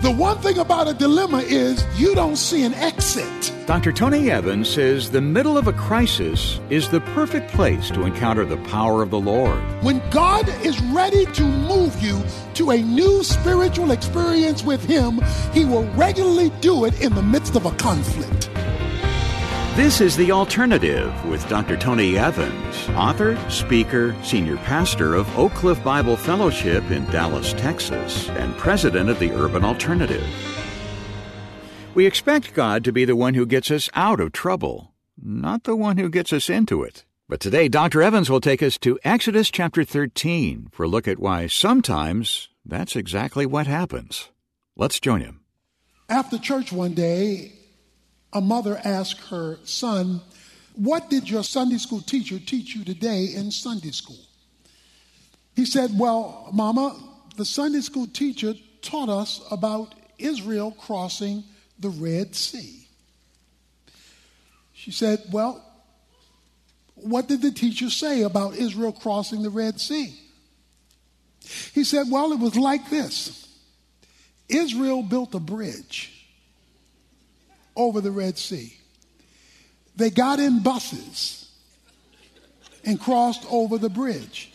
The one thing about a dilemma is you don't see an exit. Dr. Tony Evans says the middle of a crisis is the perfect place to encounter the power of the Lord. When God is ready to move you to a new spiritual experience with Him, He will regularly do it in the midst of a conflict. This is The Alternative with Dr. Tony Evans, author, speaker, senior pastor of Oak Cliff Bible Fellowship in Dallas, Texas, and president of the Urban Alternative. We expect God to be the one who gets us out of trouble, not the one who gets us into it. But today, Dr. Evans will take us to Exodus chapter 13 for a look at why sometimes that's exactly what happens. Let's join him. After church one day, a mother asked her son, "What did your Sunday school teacher teach you today in Sunday school?" He said, "Well, Mama, the Sunday school teacher taught us about Israel crossing the Red Sea." She said, "Well, what did the teacher say about Israel crossing the Red Sea?" He said, "Well, it was like this. Israel built a bridge over the Red Sea. They got in buses and crossed over the bridge.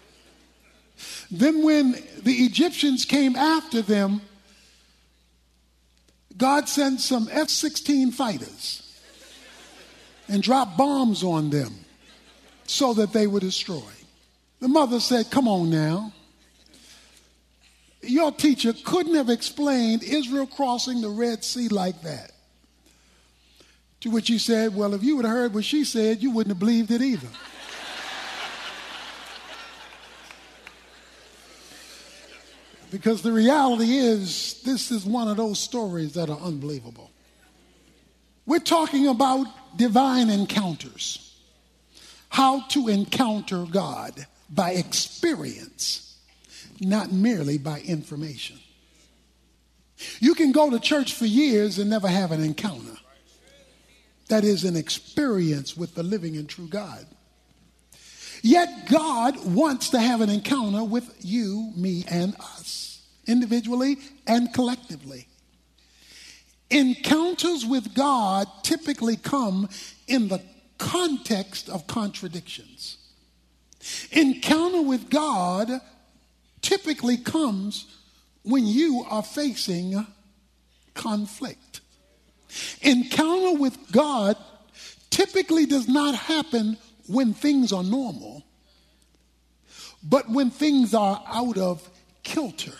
Then when the Egyptians came after them, God sent some F-16 fighters and dropped bombs on them so that they were destroyed." The mother said, "Come on now. Your teacher couldn't have explained Israel crossing the Red Sea like that." To which he said, "Well, if you would have heard what she said, you wouldn't have believed it either." Because the reality is, this is one of those stories that are unbelievable. We're talking about divine encounters. How to encounter God by experience, not merely by information. You can go to church for years and never have an encounter. That is an experience with the living and true God. Yet God wants to have an encounter with you, me, and us, individually and collectively. Encounters with God typically come in the context of contradictions. Encounter with God typically comes when you are facing conflict. Encounter with God typically does not happen when things are normal, but when things are out of kilter.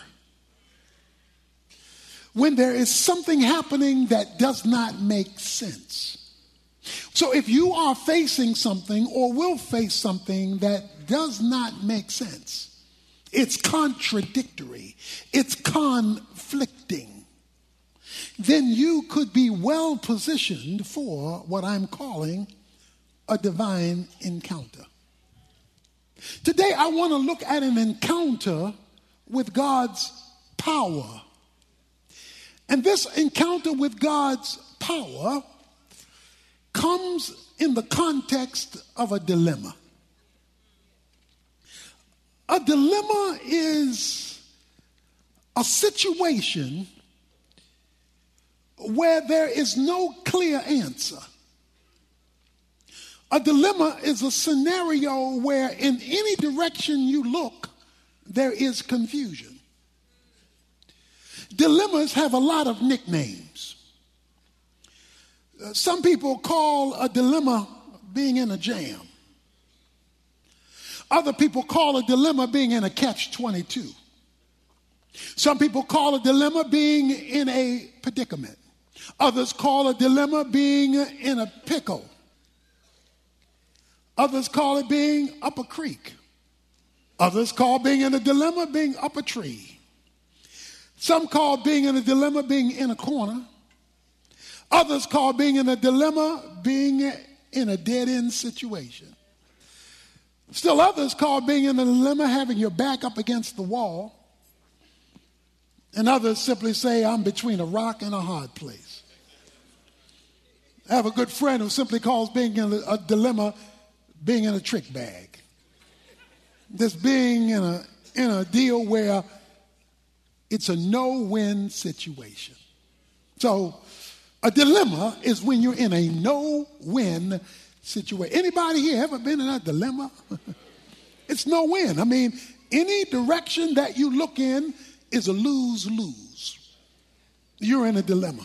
When there is something happening that does not make sense. So if you are facing something or will face something that does not make sense, it's contradictory, it's conflicting, then you could be well positioned for what I'm calling a divine encounter. Today, I want to look at an encounter with God's power. And this encounter with God's power comes in the context of a dilemma. A dilemma is a situation where there is no clear answer. A dilemma is a scenario where in any direction you look, there is confusion. Dilemmas have a lot of nicknames. Some people call a dilemma being in a jam. Other people call a dilemma being in a catch-22. Some people call a dilemma being in a predicament. Others call a dilemma being in a pickle. Others call it being up a creek. Others call being in a dilemma being up a tree. Some call being in a dilemma being in a corner. Others call being in a dilemma being in a dead-end situation. Still others call being in a dilemma having your back up against the wall. And others simply say, I'm between a rock and a hard place. I have a good friend who simply calls being in a dilemma being in a trick bag. This being in a deal where It's a no-win situation. So a dilemma is when you're in a no-win situation. Anybody here ever been in a dilemma? It's no-win. I mean, any direction that you look in is a lose-lose. You're in a dilemma.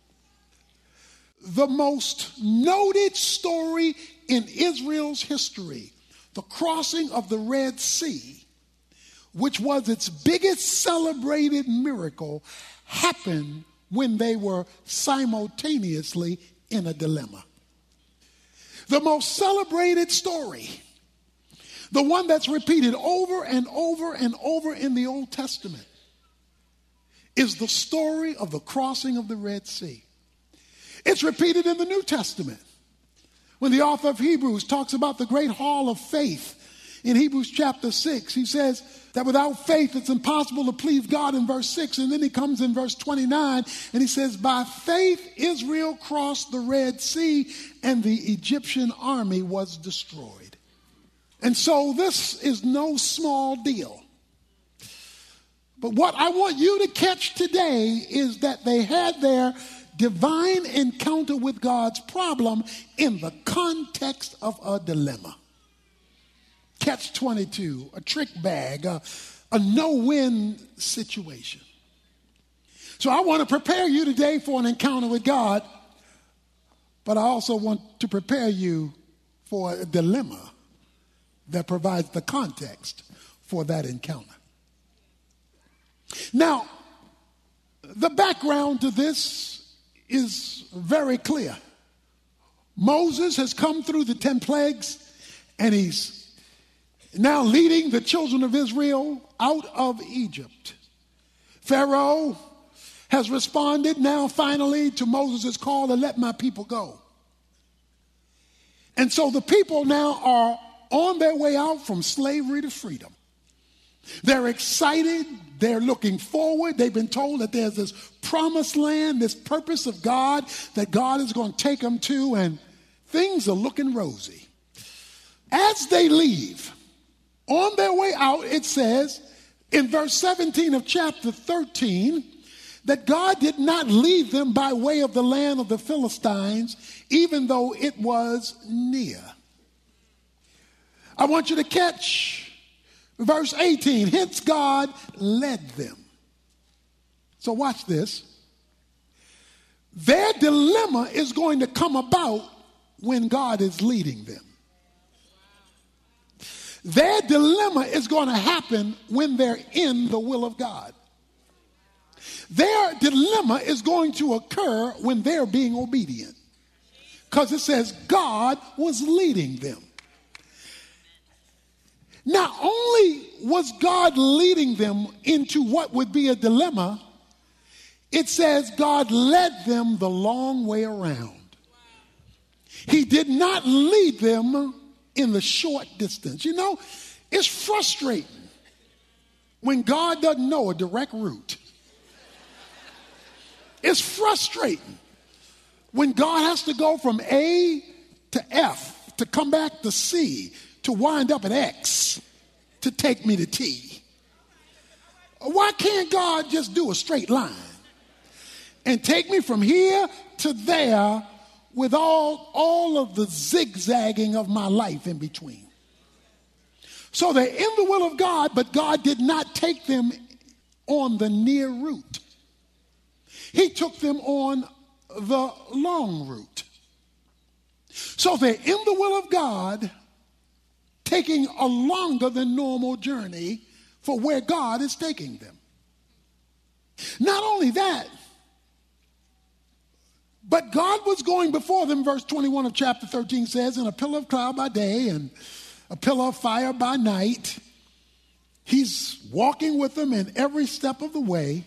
The most noted story in Israel's history, the crossing of the Red Sea, which was its biggest celebrated miracle, happened when they were simultaneously in a dilemma. The most celebrated story, the one that's repeated over and over and over in the Old Testament, is the story of the crossing of the Red Sea. It's repeated in the New Testament when the author of Hebrews talks about the great hall of faith. In Hebrews chapter 6, he says that without faith it's impossible to please God in verse 6. And then he comes in verse 29 and he says, by faith Israel crossed the Red Sea and the Egyptian army was destroyed. And so this is no small deal. But what I want you to catch today is that they had their divine encounter with God's problem in the context of a dilemma. Catch-22, a trick bag, a no-win situation. So I want to prepare you today for an encounter with God, but I also want to prepare you for a dilemma that provides the context for that encounter. Now, the background to this is very clear. Moses has come through the 10 plagues, and he's now leading the children of Israel out of Egypt. Pharaoh has responded now finally to Moses' call to let my people go. And so the people now are on their way out from slavery to freedom. They're excited. They're looking forward. They've been told that there's this promised land, this purpose of God that God is going to take them to, and things are looking rosy. As they leave, on their way out, it says in verse 17 of chapter 13 that God did not lead them by way of the land of the Philistines, even though it was near. I want you to catch verse 18. Hence God led them. So watch this. Their dilemma is going to come about when God is leading them. Their dilemma is going to happen when they're in the will of God. Their dilemma is going to occur when they're being obedient. Because it says God was leading them. Not only was God leading them into what would be a dilemma, it says God led them the long way around. He did not lead them in the short distance. You know, it's frustrating when God doesn't know a direct route. It's frustrating when God has to go from A to F to come back to C to wind up at X to take me to T. Why can't God just do a straight line and take me from here to there with all of the zigzagging of my life in between? So they're in the will of God, but God did not take them on the near route. He took them on the long route. So they're in the will of God, taking a longer than normal journey for where God is taking them. Not only that, but God was going before them, verse 21 of chapter 13 says, in a pillar of cloud by day and a pillar of fire by night. He's walking with them in every step of the way.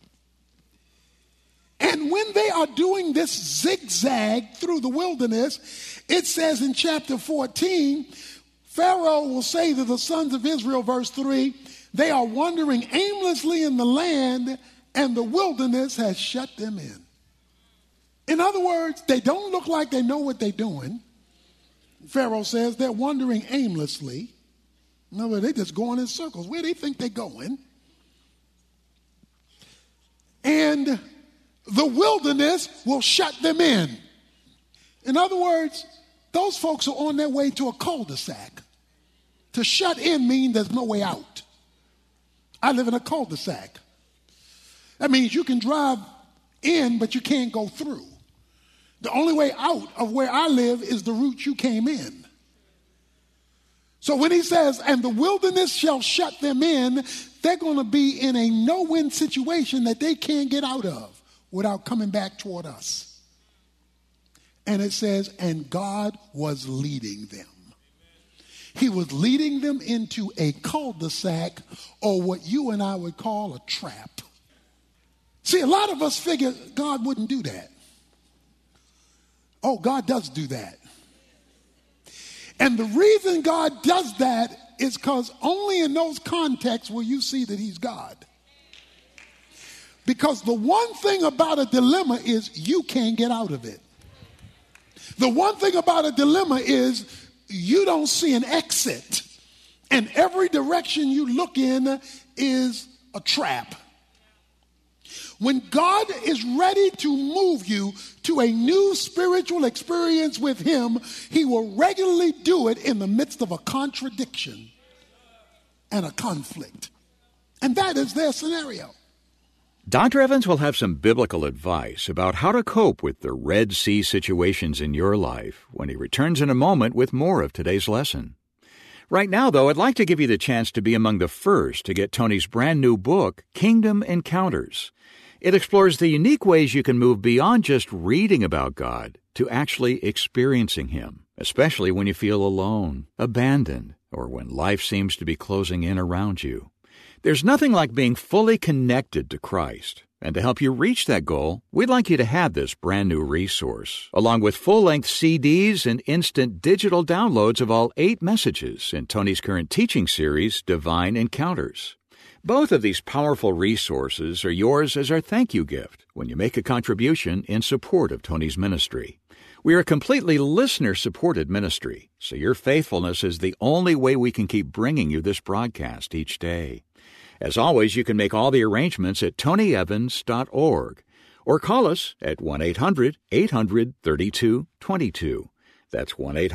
And when they are doing this zigzag through the wilderness, it says in chapter 14, Pharaoh will say to the sons of Israel, verse 3, they are wandering aimlessly in the land, and the wilderness has shut them in. In other words, they don't look like they know what they're doing. Pharaoh says they're wandering aimlessly. In other words, they're just going in circles. Where do they think they're going? and the wilderness will shut them in. In other words, those folks are on their way to a cul-de-sac. To shut in means there's no way out. I live in a cul-de-sac. That means you can drive in, but you can't go through. The only way out of where I live is the route you came in. So when he says, and the wilderness shall shut them in, they're going to be in a no-win situation that they can't get out of without coming back toward us. And it says, and God was leading them. He was leading them into a cul-de-sac, or what you and I would call a trap. See, a lot of us figure God wouldn't do that. Oh, God does do that. And the reason God does that is because only in those contexts will you see that he's God. Because the one thing about a dilemma is you can't get out of it. The one thing about a dilemma is you don't see an exit. And every direction you look in is a trap. When God is ready to move you to a new spiritual experience with him, he will regularly do it in the midst of a contradiction and a conflict. And that is their scenario. Dr. Evans will have some biblical advice about how to cope with the Red Sea situations in your life when he returns in a moment with more of today's lesson. Right now, though, I'd like to give you the chance to be among the first to get Tony's brand new book, Kingdom Encounters. It explores the unique ways you can move beyond just reading about God to actually experiencing him, especially when you feel alone, abandoned, or when life seems to be closing in around you. There's nothing like being fully connected to Christ. And to help you reach that goal, we'd like you to have this brand new resource, along with full-length CDs and instant digital downloads of all 8 messages in Tony's current teaching series, Divine Encounters. Both of these powerful resources are yours as our thank you gift when you make a contribution in support of Tony's ministry. We are a completely listener-supported ministry, so your faithfulness is the only way we can keep bringing you this broadcast each day. As always, you can make all the arrangements at tonyevans.org or call us at 1-800-800-3222. That's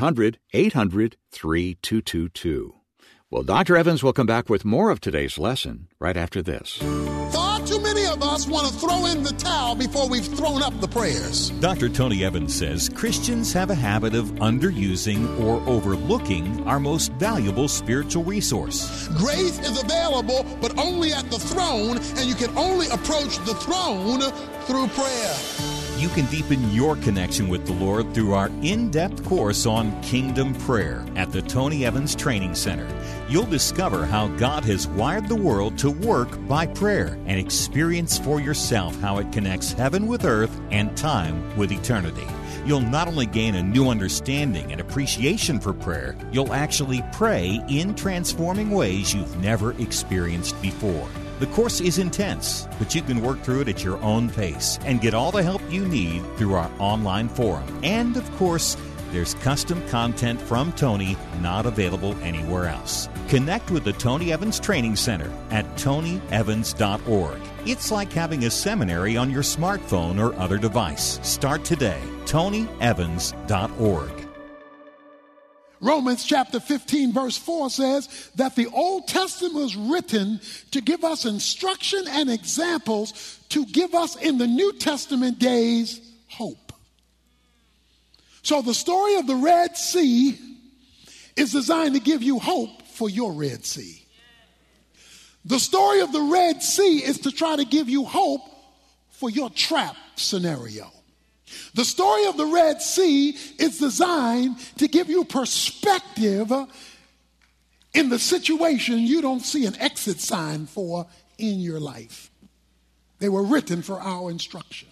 1-800-800-3222. Well, Dr. Evans will come back with more of today's lesson right after this. Far too many of us want to throw in the towel before we've thrown up the prayers. Dr. Tony Evans says Christians have a habit of underusing or overlooking our most valuable spiritual resource. Grace is available, but only at the throne, and you can only approach the throne through prayer. You can deepen your connection with the Lord through our in-depth course on Kingdom Prayer at the Tony Evans Training Center. You'll discover how God has wired the world to work by prayer and experience for yourself how it connects heaven with earth and time with eternity. You'll not only gain a new understanding and appreciation for prayer, you'll actually pray in transforming ways you've never experienced before. The course is intense, but you can work through it at your own pace and get all the help you need through our online forum. And, of course, there's custom content from Tony not available anywhere else. Connect with the Tony Evans Training Center at tonyevans.org. It's like having a seminary on your smartphone or other device. Start today. tonyevans.org. Romans chapter 15 verse 4 says that the Old Testament was written to give us instruction and examples to give us in the New Testament days hope. So the story of the Red Sea is designed to give you hope for your Red Sea. The story of the Red Sea is to try to give you hope for your trap scenario. The story of the Red Sea is designed to give you perspective in the situation you don't see an exit sign for in your life. They were written for our instruction.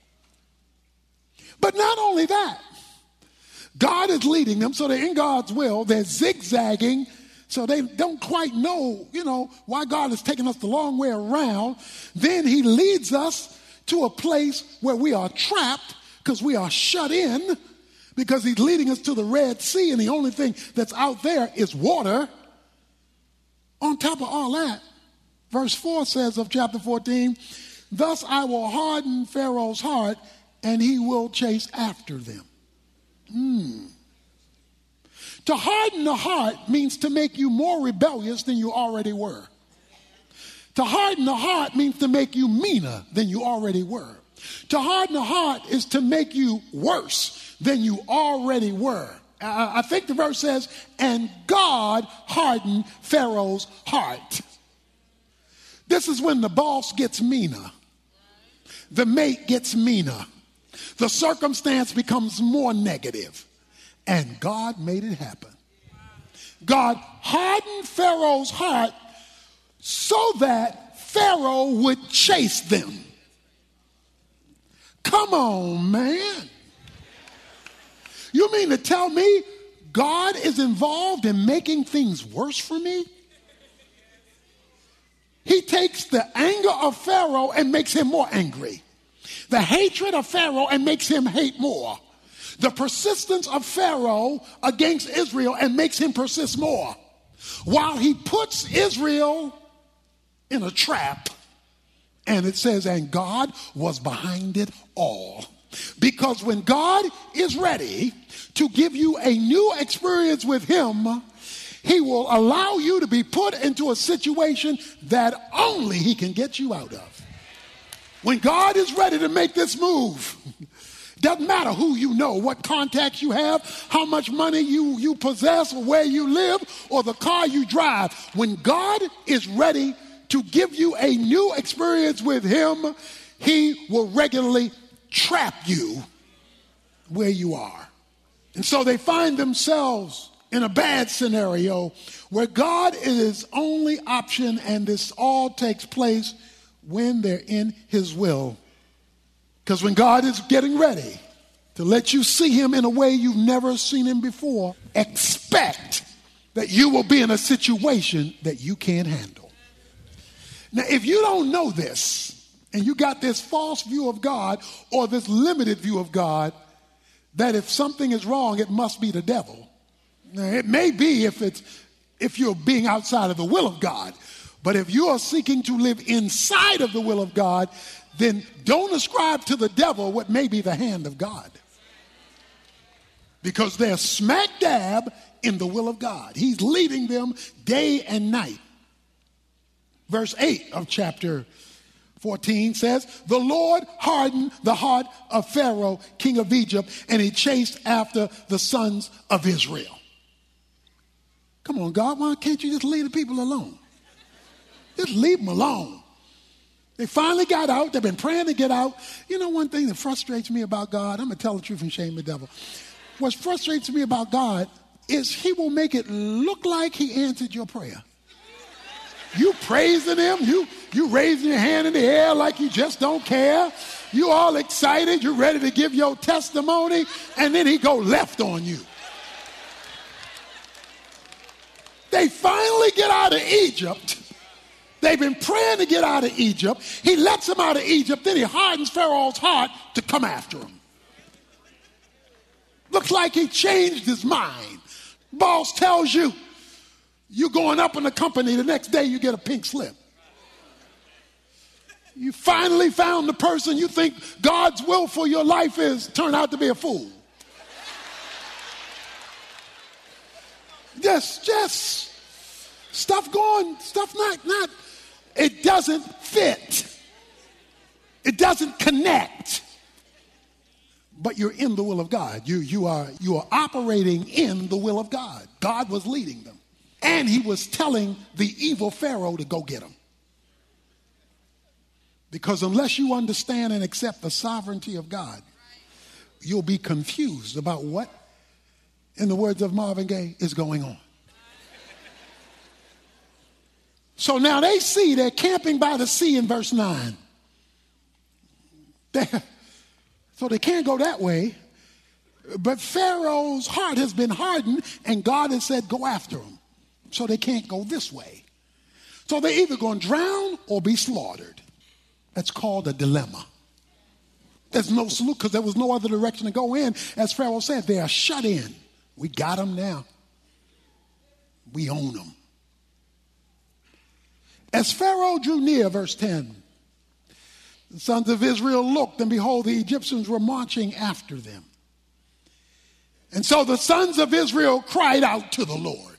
But not only that, God is leading them so they're in God's will. They're zigzagging so they don't quite know, why God is taking us the long way around. Then he leads us to a place where we are trapped because we are shut in, because he's leading us to the Red Sea, and the only thing that's out there is water. On top of all that, verse 4 says of chapter 14, Thus I will harden Pharaoh's heart, and he will chase after them. To harden the heart means to make you more rebellious than you already were. To harden the heart means to make you meaner than you already were. To harden the heart is to make you worse than you already were. I think the verse says, and God hardened Pharaoh's heart. This is when the boss gets meaner. The mate gets meaner. The circumstance becomes more negative. And God made it happen. God hardened Pharaoh's heart so that Pharaoh would chase them. Come on, man. You mean to tell me God is involved in making things worse for me? He takes the anger of Pharaoh and makes him more angry. The hatred of Pharaoh and makes him hate more. The persistence of Pharaoh against Israel and makes him persist more. While he puts Israel in a trap, and it says, and God was behind it all. Because when God is ready to give you a new experience with him, he will allow you to be put into a situation that only he can get you out of. When God is ready to make this move, doesn't matter who you know, what contacts you have, how much money you possess, or where you live, or the car you drive. When God is ready to give you a new experience with him, he will regularly trap you where you are. And so they find themselves in a bad scenario where God is his only option, and this all takes place when they're in his will. Because when God is getting ready to let you see him in a way you've never seen him before, expect that you will be in a situation that you can't handle. Now, if you don't know this, and you got this false view of God or this limited view of God, that if something is wrong, it must be the devil. Now, it may be if you're being outside of the will of God, but if you are seeking to live inside of the will of God, then don't ascribe to the devil what may be the hand of God. Because they're smack dab in the will of God. He's leading them day and night. Verse 8 of chapter 14 says, the Lord hardened the heart of Pharaoh, king of Egypt, and he chased after the sons of Israel. Come on, God, why can't you just leave the people alone? Just leave them alone. They finally got out. They've been praying to get out. You know, one thing that frustrates me about God, I'm going to tell the truth and shame the devil. What frustrates me about God is he will make it look like he answered your prayer. You praising him, you raising your hand in the air like you just don't care. You all excited, you're ready to give your testimony, and then he go left on you. They finally get out of Egypt. They've been praying to get out of Egypt. He lets them out of Egypt, then he hardens Pharaoh's heart to come after him. Looks like he changed his mind. Boss tells you, you're going up in the company, the next day you get a pink slip. You finally found the person you think God's will for your life is, turn out to be a fool. Just stuff not, it doesn't fit. It doesn't connect. But you're in the will of God. You are operating in the will of God. God was leading them. And he was telling the evil Pharaoh to go get them. Because unless you understand and accept the sovereignty of God, you'll be confused about what, in the words of Marvin Gaye, is going on. So now they're camping by the sea in verse 9. So they can't go that way. But Pharaoh's heart has been hardened, and God has said, go after him. So they can't go this way. So they're either going to drown or be slaughtered. That's called a dilemma. There's no solution because there was no other direction to go in. As Pharaoh said, they are shut in. We got them now. We own them. As Pharaoh drew near, verse 10, The sons of Israel looked, and behold, the Egyptians were marching after them. And so the sons of Israel cried out to the Lord.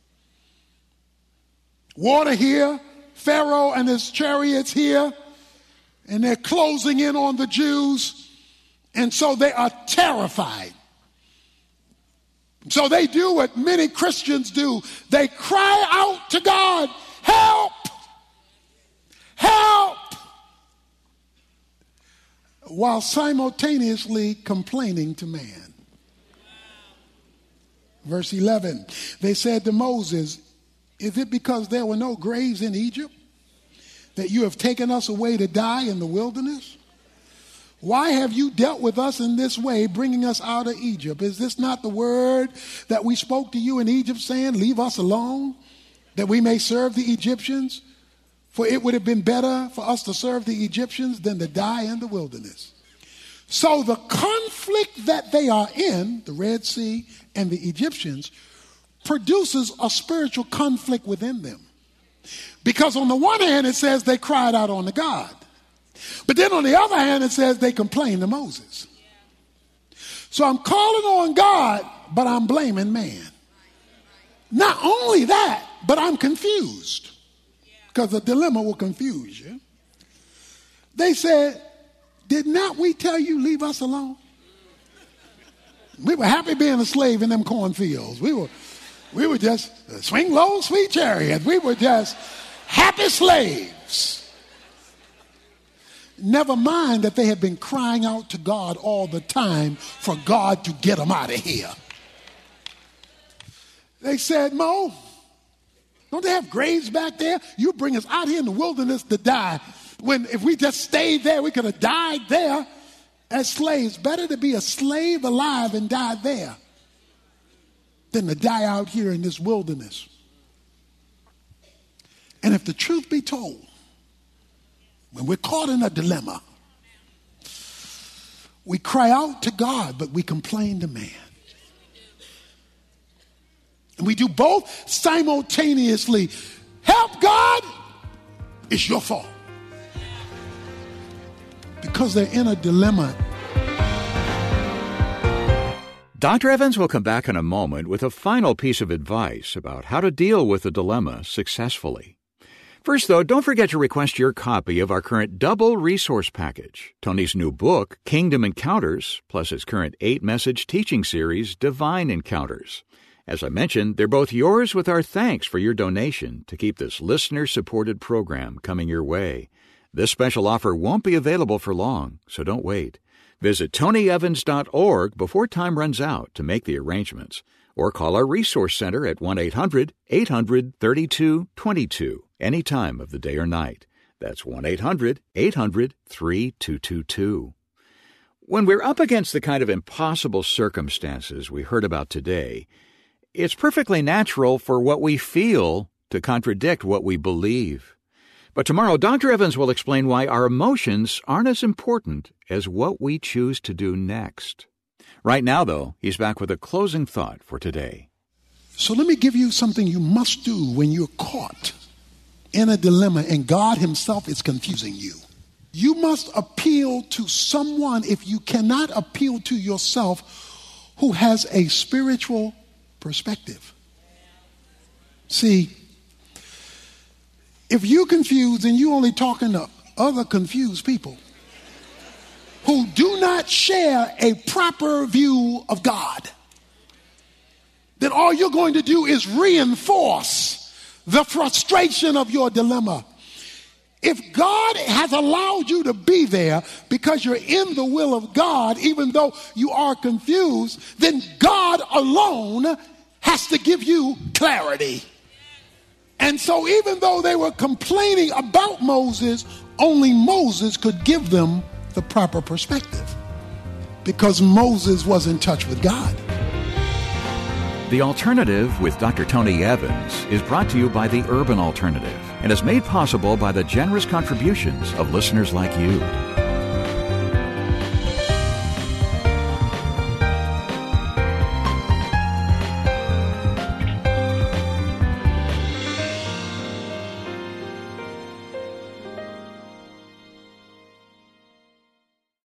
Water here, Pharaoh and his chariots here, and they're closing in on the Jews, and so they are terrified. So they do what many Christians do. They cry out to God, help! Help! While simultaneously complaining to man. Verse 11, they said to Moses, is it because there were no graves in Egypt that you have taken us away to die in the wilderness? Why have you dealt with us in this way, bringing us out of Egypt? Is this not the word that we spoke to you in Egypt, saying, leave us alone, that we may serve the Egyptians? For it would have been better for us to serve the Egyptians than to die in the wilderness. So the conflict that they are in, the Red Sea and the Egyptians, produces a spiritual conflict within them. Because on the one hand, it says they cried out on the God. But then on the other hand, it says they complained to Moses. So I'm calling on God, but I'm blaming man. Not only that, but I'm confused. Because the dilemma will confuse you. They said, did not we tell you leave us alone? We were happy being a slave in them cornfields. We were just swing low, sweet chariots. We were just happy slaves. Never mind that they had been crying out to God all the time for God to get them out of here. They said, Mo, don't they have graves back there? You bring us out here in the wilderness to die. When if we just stayed there, we could have died there as slaves. Better to be a slave alive and die there than to die out here in this wilderness. And if the truth be told, when we're caught in a dilemma, we cry out to God, but we complain to man. And we do both simultaneously. Help, God! It's your fault. Because they're in a dilemma. Dr. Evans will come back in a moment with a final piece of advice about how to deal with the dilemma successfully. First, though, don't forget to request your copy of our current double resource package, Tony's new book, Kingdom Encounters, plus his current 8-message teaching series, Divine Encounters. As I mentioned, they're both yours with our thanks for your donation to keep this listener-supported program coming your way. This special offer won't be available for long, so don't wait. Visit tonyevans.org before time runs out to make the arrangements, or call our Resource Center at 1-800-800-3222 any time of the day or night. That's 1-800-800-3222. When we're up against the kind of impossible circumstances we heard about today, it's perfectly natural for what we feel to contradict what we believe. But tomorrow, Dr. Evans will explain why our emotions aren't as important as what we choose to do next. Right now, though, he's back with a closing thought for today. So let me give you something you must do when you're caught in a dilemma and God himself is confusing you. You must appeal to someone, if you cannot appeal to yourself, who has a spiritual perspective. See, if you're confused and you're only talking to other confused people who do not share a proper view of God, then all you're going to do is reinforce the frustration of your dilemma. If God has allowed you to be there because you're in the will of God, even though you are confused, then God alone has to give you clarity. And so even though they were complaining about Moses, only Moses could give them the proper perspective because Moses was in touch with God. The Alternative with Dr. Tony Evans is brought to you by the Urban Alternative and is made possible by the generous contributions of listeners like you.